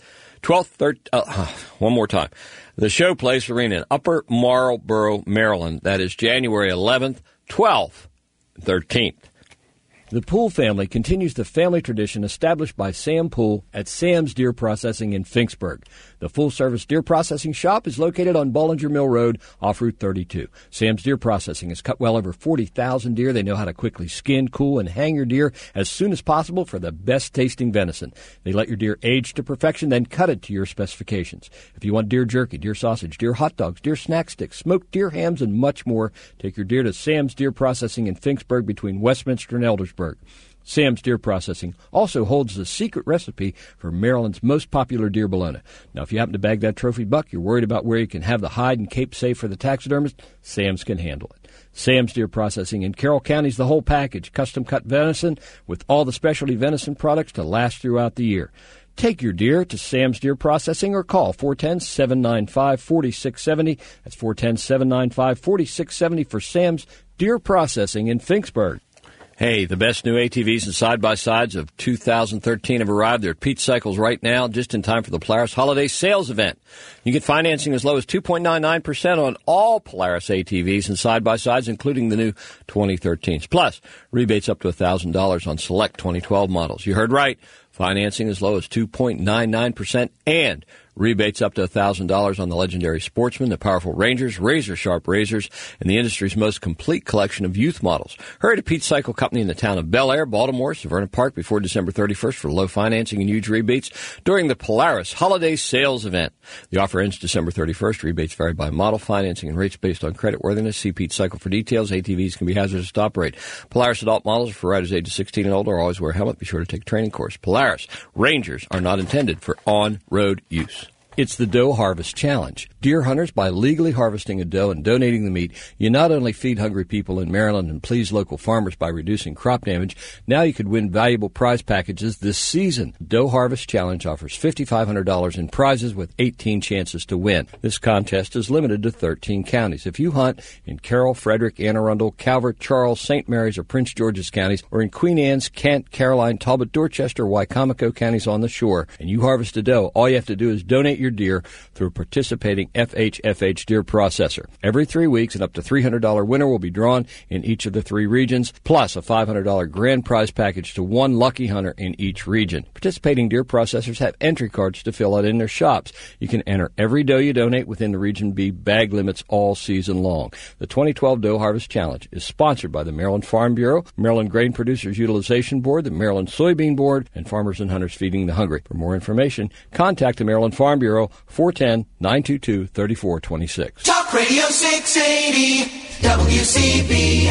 twelfth, thirteenth, uh, one more time. The Showplace Arena in Upper Marlboro, Maryland. That is January eleventh, twelfth, thirteenth. The Poole family continues the family tradition established by Sam Poole at Sam's Deer Processing in Finksburg. The full-service deer processing shop is located on Bollinger Mill Road off Route thirty-two. Sam's Deer Processing has cut well over forty thousand deer. They know how to quickly skin, cool, and hang your deer as soon as possible for the best-tasting venison. They let your deer age to perfection, then cut it to your specifications. If you want deer jerky, deer sausage, deer hot dogs, deer snack sticks, smoked deer hams, and much more, take your deer to Sam's Deer Processing in Finksburg between Westminster and Eldersburg. Sam's Deer Processing also holds the secret recipe for Maryland's most popular deer bologna. Now, if you happen to bag that trophy buck, you're worried about where you can have the hide and cape safe for the taxidermist, Sam's can handle it. Sam's Deer Processing in Carroll County's the whole package, custom-cut venison with all the specialty venison products to last throughout the year. Take your deer to Sam's Deer Processing or call four one zero, seven nine five, four six seven zero. That's four one zero, seven nine five, four six seven zero for Sam's Deer Processing in Finksburg. Hey, the best new A T Vs and side-by-sides of two thousand thirteen have arrived. They're at Pete Cycles right now, just in time for the Polaris Holiday Sales Event. You get financing as low as two point nine nine percent on all Polaris A T Vs and side-by-sides, including the new twenty thirteens. Plus, rebates up to one thousand dollars on select twenty twelve models. You heard right. Financing as low as two point nine nine percent and rebates up to one thousand dollars on the legendary Sportsman, the powerful Rangers, razor-sharp razors, and the industry's most complete collection of youth models. Hurry to Pete Cycle Company in the town of Bel Air, Baltimore, Severna Park before December thirty-first for low financing and huge rebates during the Polaris Holiday Sales Event. The offer ends December thirty-first. Rebates vary by model, financing, and rates based on creditworthiness. See Pete Cycle for details. A T Vs can be hazardous to operate. Polaris adult models are for riders ages sixteen and older. Always wear a helmet. Be sure to take a training course. Polaris Rangers are not intended for on-road use. It's the Doe Harvest Challenge. Deer hunters, by legally harvesting a doe and donating the meat, you not only feed hungry people in Maryland and please local farmers by reducing crop damage, now you could win valuable prize packages this season. Doe Harvest Challenge offers five thousand five hundred dollars in prizes with eighteen chances to win. This contest is limited to thirteen counties. If you hunt in Carroll, Frederick, Anne Arundel, Calvert, Charles, Saint Mary's, or Prince George's counties, or in Queen Anne's, Kent, Caroline, Talbot, Dorchester, Wycomico counties on the shore, and you harvest a doe, all you have to do is donate your deer through a participating F H F H deer processor. Every three weeks, an up to three hundred dollars winner will be drawn in each of the three regions, plus a five hundred dollars grand prize package to one lucky hunter in each region. Participating deer processors have entry cards to fill out in their shops. You can enter every doe you donate within the Region B bag limits all season long. The twenty twelve Doe Harvest Challenge is sponsored by the Maryland Farm Bureau, Maryland Grain Producers Utilization Board, the Maryland Soybean Board, and Farmers and Hunters Feeding the Hungry. For more information, contact the Maryland Farm Bureau, four one zero, nine two two, three four two six. Talk Radio six eighty, W C B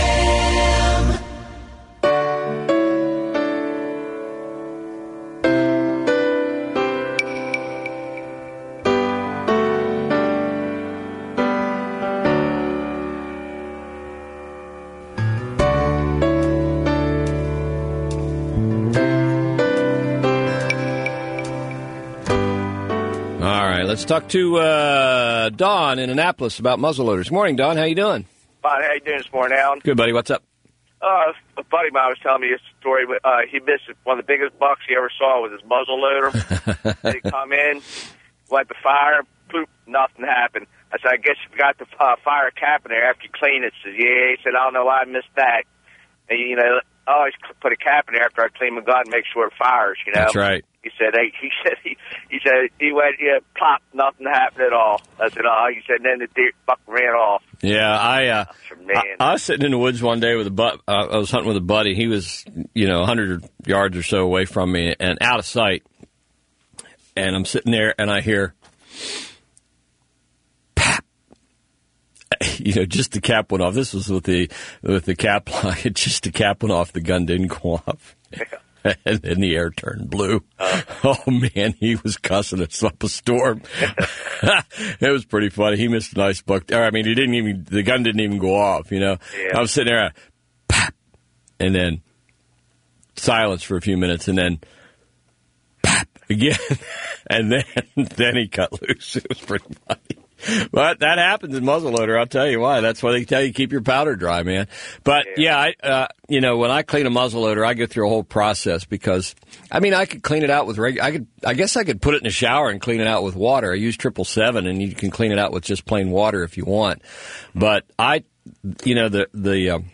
M. Let's talk to uh, Don in Annapolis about muzzleloaders. Morning, Don. How you doing? Fine. How you doing this morning, Alan? Good, buddy. What's up? Uh, a buddy of mine was telling me a story. Uh, he missed one of the biggest bucks he ever saw with his muzzleloader. They come in, light the fire, poop, nothing happened. I said, I guess you forgot to uh, fire a cap in there after you clean it. He said, yeah. He said, I don't know why I missed that. And, you know, I always put a cap in there after I clean my gun and make sure it fires, you know. That's right. He said, hey, he said, he, he said, he went, yeah, plop, nothing happened at all. I said, oh, he said, and then the deer buck ran off. Yeah, I, uh, man. I, I was sitting in the woods one day with a butt, uh, I was hunting with a buddy. He was, you know, one hundred yards or so away from me and out of sight. And I'm sitting there and I hear, pap. You know, just the cap went off. This was with the, with the cap lock. Just the cap went off. The gun didn't go off. Yeah. And then the air turned blue. Uh, oh, man, he was cussing us up a storm. It was pretty funny. He missed a nice buck. I mean, he didn't even, the gun didn't even go off, you know. Yeah. I was sitting there, pap, and then silence for a few minutes, and then pap again. And then, then he cut loose. It was pretty funny. But that happens in muzzleloader. I'll tell you why. That's why they tell you keep your powder dry, man. But yeah, yeah I, uh, you know, when I clean a muzzleloader, I go through a whole process because, I mean, I could clean it out with reg. I could, I guess, I could put it in the shower and clean it out with water. I use triple seven, and you can clean it out with just plain water if you want. But I, you know, the the um,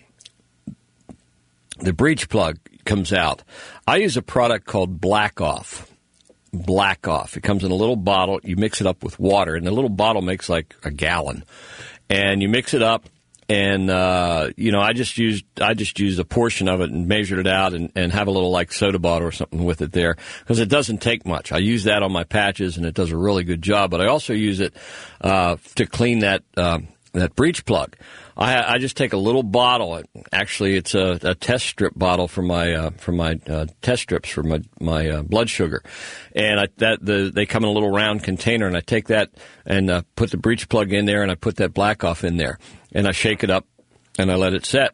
the breech plug comes out. I use a product called Black Off. Black Off. It comes in a little bottle. You mix it up with water, and the little bottle makes like a gallon. And you mix it up, and uh, you know, I just used I just used a portion of it and measured it out, and, and have a little like soda bottle or something with it there because it doesn't take much. I use that on my patches, and it does a really good job. But I also use it uh, to clean that uh, that breech plug. I, I just take a little bottle. Actually, it's a, a test strip bottle for my uh, for my uh, test strips for my my uh, blood sugar, and I, that the they come in a little round container, and I take that and uh, put the breech plug in there, and I put that Black Off in there, and I shake it up, and I let it set,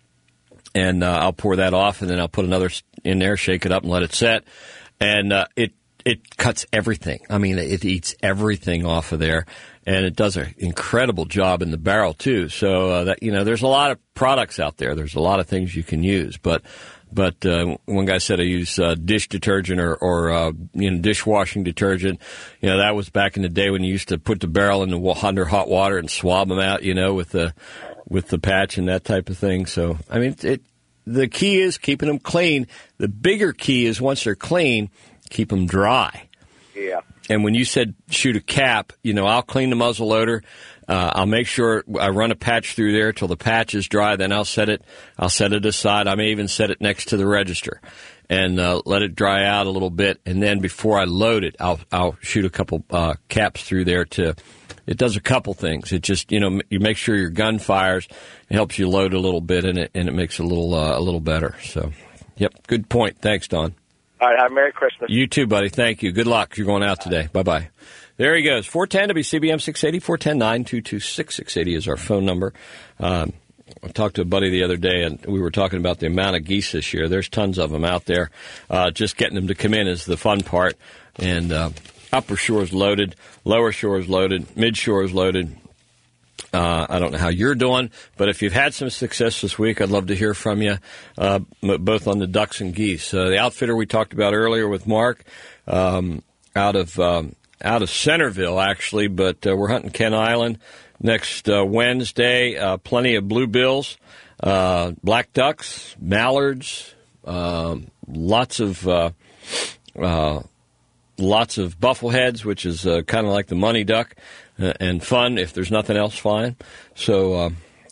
and uh, I'll pour that off, and then I'll put another in there, shake it up, and let it set, and uh, it it cuts everything. I mean, it eats everything off of there. And it does an incredible job in the barrel, too. So, uh, that you know, there's a lot of products out there. There's a lot of things you can use. But but uh, one guy said I use uh, dish detergent or, or uh, you know, dishwashing detergent. You know, that was back in the day when you used to put the barrel in the, under hot water and swab them out, you know, with the, with the patch and that type of thing. So, I mean, it, the key is keeping them clean. The bigger key is once they're clean, keep them dry. Yeah. And when you said shoot a cap, you know, I'll clean the muzzle loader. Uh, I'll make sure I run a patch through there till the patch is dry. Then I'll set it. I'll set it aside. I may even set it next to the register and uh, let it dry out a little bit. And then before I load it, I'll I'll shoot a couple uh, caps through there to. It does a couple things. It just, you know, you make sure your gun fires. It helps you load a little bit, and it and it makes it a little uh, a little better. So, yep, good point. Thanks, Don. All right, have a Merry Christmas. You too, buddy. Thank you. Good luck. You're going out today. Bye-bye. There he goes. four ten W C B M six eighty, four one zero, nine two two, six six eight zero is our phone number. Um, I talked to a buddy the other day, and we were talking about the amount of geese this year. There's tons of them out there. Uh, just getting them to come in is the fun part. And uh, upper shore is loaded, lower shore is loaded, mid shore is loaded. Uh, I don't know how you're doing, but if you've had some success this week, I'd love to hear from you, uh, both on the ducks and geese. Uh, the outfitter we talked about earlier with Mark, um, out of um, out of Centerville, actually, but uh, we're hunting Kent Island next uh, Wednesday. Uh, plenty of bluebills, uh, black ducks, mallards, uh, lots of uh, uh, lots of buffleheads, which is uh, kind of like the money duck. Uh, and fun, if there's nothing else, fine. So, uh,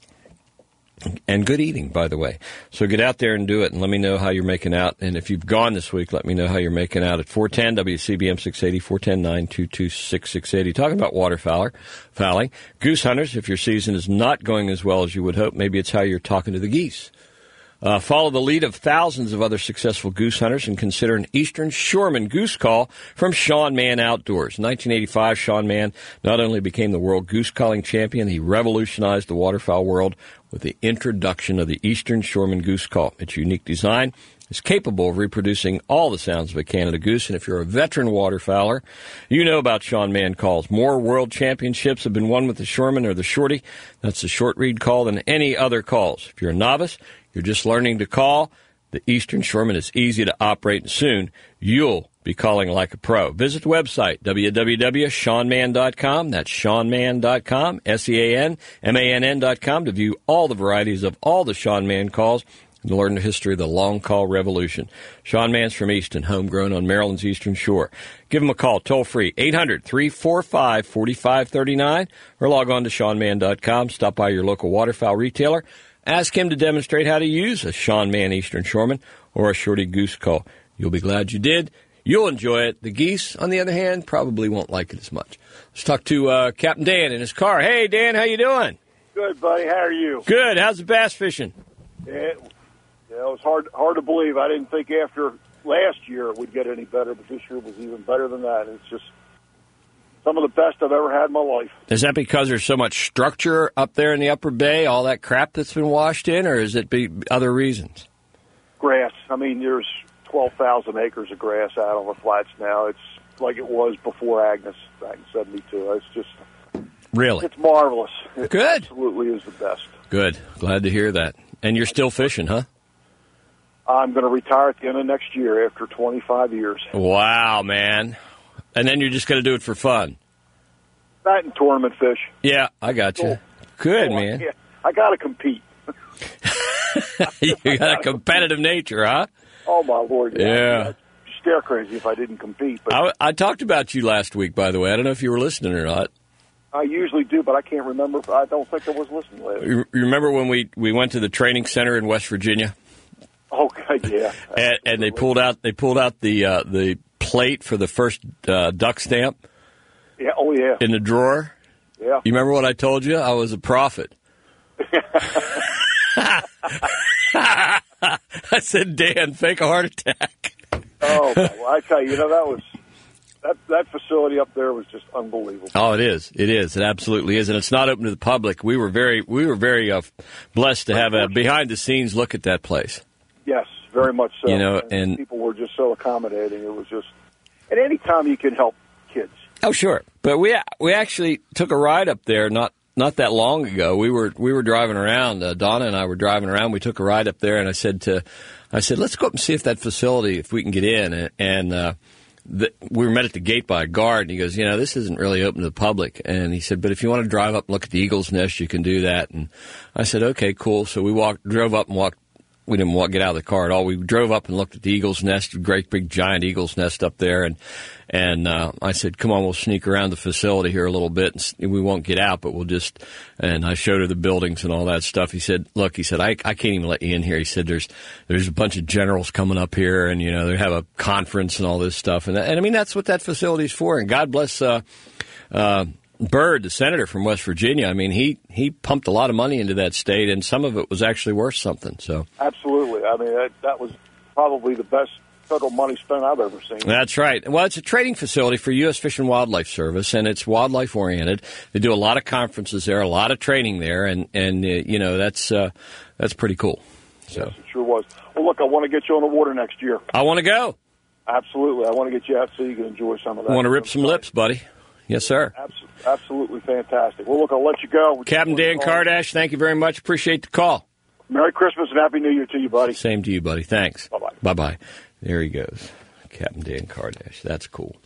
and good eating, by the way. So get out there and do it, and let me know how you're making out. And if you've gone this week, let me know how you're making out at four ten W C B M six eighty, four one zero, nine two two, six six eight zero. Talking about waterfowler, fowling. Goose hunters, if your season is not going as well as you would hope, maybe it's how you're talking to the geese. Uh, follow the lead of thousands of other successful goose hunters and consider an Eastern Shoreman goose call from Sean Mann Outdoors. In nineteen eighty-five, Sean Mann not only became the world goose calling champion, he revolutionized the waterfowl world with the introduction of the Eastern Shoreman goose call. Its unique design is capable of reproducing all the sounds of a Canada goose, and if you're a veteran waterfowler, you know about Sean Mann calls. More world championships have been won with the Shoreman or the Shorty. That's the short reed call than any other calls. If you're a novice, you're just learning to call, the Eastern Shoreman is easy to operate, and soon you'll be calling like a pro. Visit the website, w w w dot sean mann dot com. That's sean mann dot com, S E A N M A N N dot com, to view all the varieties of all the Sean Mann calls and to learn the history of the long call revolution. Sean Mann's from Easton, homegrown on Maryland's Eastern Shore. Give him a call, toll-free, eight hundred, three four five, four five three nine, or log on to sean mann dot com. Stop by your local waterfowl retailer. Ask him to demonstrate how to use a Sean Mann Eastern Shoreman or a Shorty Goose Call. You'll be glad you did. You'll enjoy it. The geese, on the other hand, probably won't like it as much. Let's talk to uh, Captain Dan in his car. Hey, Dan, how you doing? Good, buddy. How are you? Good. How's the bass fishing? Yeah, it, yeah, it was hard hard to believe. I didn't think after last year it would get any better, but this year was even better than that. It's just some of the best I've ever had in my life. Is that because there's so much structure up there in the upper bay, all that crap that's been washed in, or is it be other reasons? Grass. I mean, there's twelve thousand acres of grass out on the flats now. It's like it was before Agnes back in seventy-two. It's just... Really? It's marvelous. It Good. absolutely is the best. Good. Glad to hear that. And you're still fishing, huh? I'm going to retire at the end of next year after twenty-five years. Wow, man. And then you're just going to do it for fun? That and tournament fish. Yeah, I got you. Good, oh, man. Yeah, I got to compete. You got a competitive nature, huh? Oh, my Lord. Yeah. yeah. I'd stare crazy if I didn't compete. But I, I talked about you last week, by the way. I don't know if you were listening or not. I usually do, but I can't remember. I don't think I was listening last. You remember when we, we went to the training center in West Virginia? Oh, God, yeah. And, and they pulled out they pulled out the uh, the plate for the first uh, duck stamp. Yeah. Oh, yeah. In the drawer. Yeah. You remember what I told you? I was a prophet. I said, Dan, fake a heart attack. Oh, well, I tell you, you know, that was that that facility up there was just unbelievable. Oh, it is. It is. It absolutely is, and it's not open to the public. We were very we were very uh, blessed to have a behind the scenes look at that place. Yes, very much so. You know, and, and people were just so accommodating. It was just, and any time you can help kids. Oh, sure. But we we actually took a ride up there not not that long ago. We were we were driving around. Uh, Donna and I were driving around. We took a ride up there, and I said to I said, let's go up and see if that facility, if we can get in. And, and uh, the, we were met at the gate by a guard, and he goes, you know, this isn't really open to the public. And he said, but if you want to drive up and look at the Eagle's Nest, you can do that. And I said, okay, cool. So we walked, drove up and walked. We didn't walk, get out of the car at all. We drove up and looked at the Eagle's Nest, great big giant Eagle's Nest up there. And and uh, I said, come on, we'll sneak around the facility here a little bit. And we won't get out, but we'll just, and I showed her the buildings and all that stuff. He said, look, he said, I, I can't even let you in here. He said, there's there's a bunch of generals coming up here, and, you know, they have a conference and all this stuff. And, and I mean, that's what that facility's for. And God bless uh, uh, Byrd, the senator from West Virginia. I mean, he, he pumped a lot of money into that state, and some of it was actually worth something. So absolutely. I mean, that, that was probably the best federal money spent I've ever seen. That's right. Well, it's a training facility for U S Fish and Wildlife Service, and it's wildlife oriented. They do a lot of conferences there, a lot of training there, and and uh, you know that's uh, that's pretty cool. So yes, it sure was. Well, look, I want to get you on the water next year. I want to go. Absolutely, I want to get you out so you can enjoy some of that. I want to rip some lips, buddy. Yes, sir. Absolutely, absolutely fantastic. Well, look, I'll let you go. Captain Dan Kardash, thank you very much. Appreciate the call. Merry Christmas and Happy New Year to you, buddy. Same to you, buddy. Thanks. Bye-bye. Bye-bye. There he goes. Captain Dan Kardash. That's cool.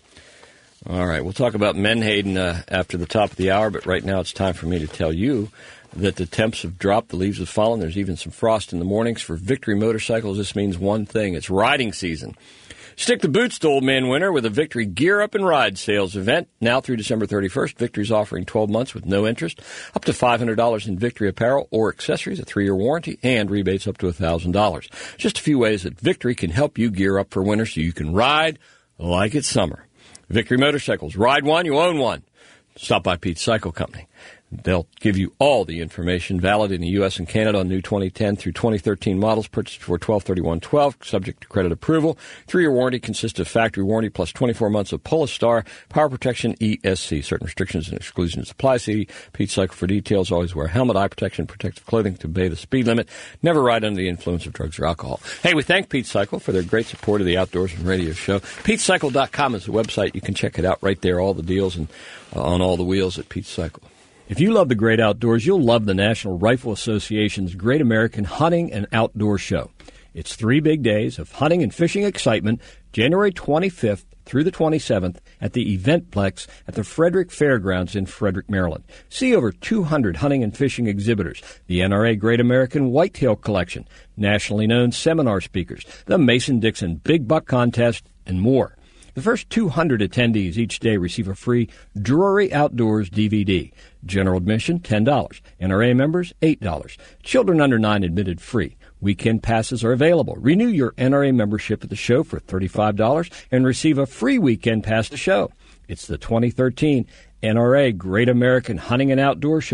All right, we'll talk about Menhaden uh, after the top of the hour, but right now it's time for me to tell you that the temps have dropped, the leaves have fallen, there's even some frost in the mornings. For Victory Motorcycles, this means one thing. It's riding season. Stick the boots to Old Man Winter with a Victory Gear Up and Ride sales event. Now through December thirty-first, Victory's offering twelve months with no interest, up to five hundred dollars in Victory apparel or accessories, a three-year warranty, and rebates up to one thousand dollars. Just a few ways that Victory can help you gear up for winter so you can ride like it's summer. Victory Motorcycles. Ride one, you own one. Stop by Pete's Cycle Company. They'll give you all the information valid in the U S and Canada on new twenty ten through twenty thirteen models purchased before twelve thirty-one twelve, subject to credit approval. Three-year warranty consists of factory warranty plus twenty-four months of Polistar Power Protection E S C. Certain restrictions and exclusions apply. See Pete Cycle for details. Always wear a helmet, eye protection, protective clothing to obey the speed limit. Never ride under the influence of drugs or alcohol. Hey, we thank Pete Cycle for their great support of the Outdoors and Radio Show. Pete Cycle dot com is the website. You can check it out right there, all the deals and uh, on all the wheels at Pete Cycle. If you love the great outdoors, you'll love the National Rifle Association's Great American Hunting and Outdoor Show. It's three big days of hunting and fishing excitement, January twenty-fifth through the twenty-seventh at the Eventplex at the Frederick Fairgrounds in Frederick, Maryland. See over two hundred hunting and fishing exhibitors, the N R A Great American Whitetail Collection, nationally known seminar speakers, the Mason-Dixon Big Buck Contest, and more. The first two hundred attendees each day receive a free Drury Outdoors D V D. General admission, ten dollars. N R A members, eight dollars. Children under nine admitted free. Weekend passes are available. Renew your N R A membership at the show for thirty-five dollars and receive a free weekend pass to show. It's the twenty thirteen N R A Great American Hunting and Outdoor Show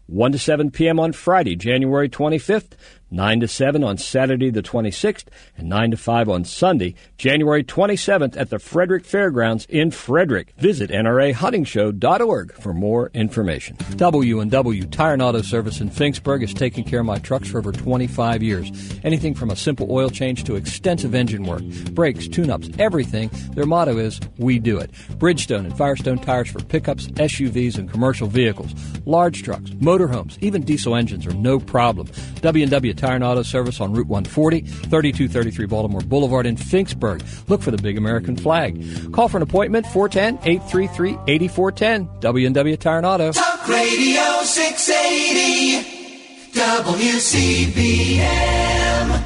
one to seven p.m. on Friday, January twenty-fifth, nine to seven on Saturday the twenty-sixth, and nine to five on Sunday, January twenty-seventh at the Frederick Fairgrounds in Frederick. Visit N R A hunting show dot org for more information. W and W Tire and Auto Service in Finksburg has taken care of my trucks for over twenty-five years. Anything from a simple oil change to extensive engine work, brakes, tune-ups, everything. Their motto is, we do it. Bridgestone and Firestone tires for pickups, S U Vs, and commercial vehicles. Large trucks, motorhomes, even diesel engines are no problem. W and W Tire and Auto Service on Route one forty, thirty-two thirty-three Baltimore Boulevard in Finksburg. Look for the big American flag. Call for an appointment, four one zero, eight three three, eight four one zero. W and W Tire and Auto. Talk Radio six eighty, W C B M.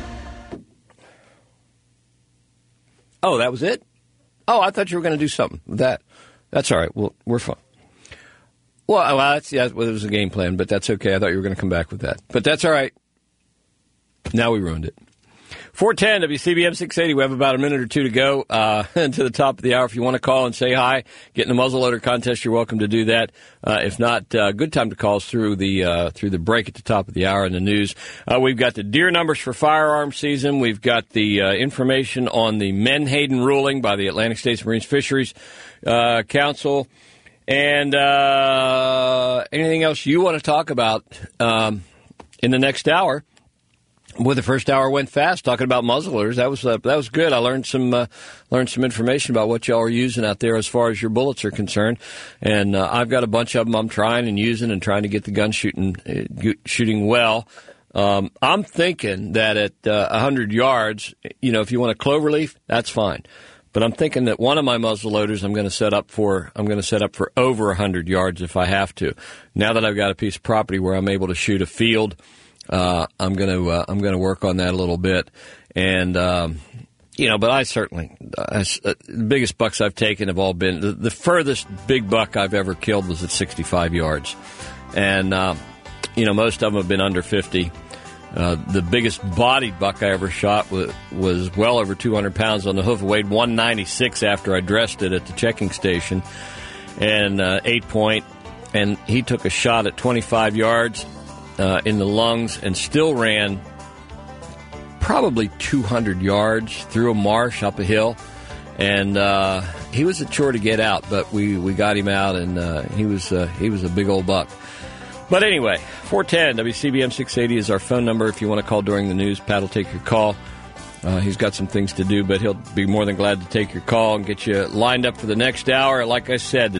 Oh, that was it? Oh, I thought you were going to do something with that. That's all right. Well, we're fine. Well, well that's, yeah, well, it was a game plan, but that's okay. I thought you were going to come back with that. But that's all right. Now we ruined it. four ten W C B M six eighty. We have about a minute or two to go uh, to the top of the hour. If you want to call and say hi, get in the muzzleloader contest, you're welcome to do that. Uh, if not, uh, good time to call us through the uh, through the break at the top of the hour in the news. Uh, we've got the deer numbers for firearm season. We've got the uh, information on the Menhaden ruling by the Atlantic States Marine Fisheries uh, Council. And uh, anything else you want to talk about um, in the next hour. Well, the first hour went fast talking about muzzleloaders. That was uh, that was good. I learned some uh, learned some information about what y'all are using out there as far as your bullets are concerned. And uh, I've got a bunch of them I'm trying and using and trying to get the gun shooting uh, shooting well. Um, I'm thinking that at uh, one hundred yards, you know, if you want a cloverleaf, that's fine. But I'm thinking that one of my muzzleloaders I'm going to set up for I'm going to set up for over one hundred yards if I have to. Now that I've got a piece of property where I'm able to shoot a field. Uh, I'm going to uh, I'm going to work on that a little bit, and um, you know. But I certainly I, uh, the biggest bucks I've taken have all been the, the furthest big buck I've ever killed was at sixty-five yards, and uh, you know most of them have been under fifty. Uh, the biggest bodied buck I ever shot was, was well over two hundred pounds on the hoof. It weighed one ninety-six after I dressed it at the checking station, and uh, eight point, and he took a shot at twenty-five yards. Uh, in the lungs and still ran probably two hundred yards through a marsh up a hill. And uh, he was a chore to get out, but we, we got him out, and uh, he was uh, he was a big old buck. But anyway, four one zero W C B M six eighty is our phone number. If you want to call during the news, Pat will take your call. Uh, he's got some things to do, but he'll be more than glad to take your call and get you lined up for the next hour. Like I said,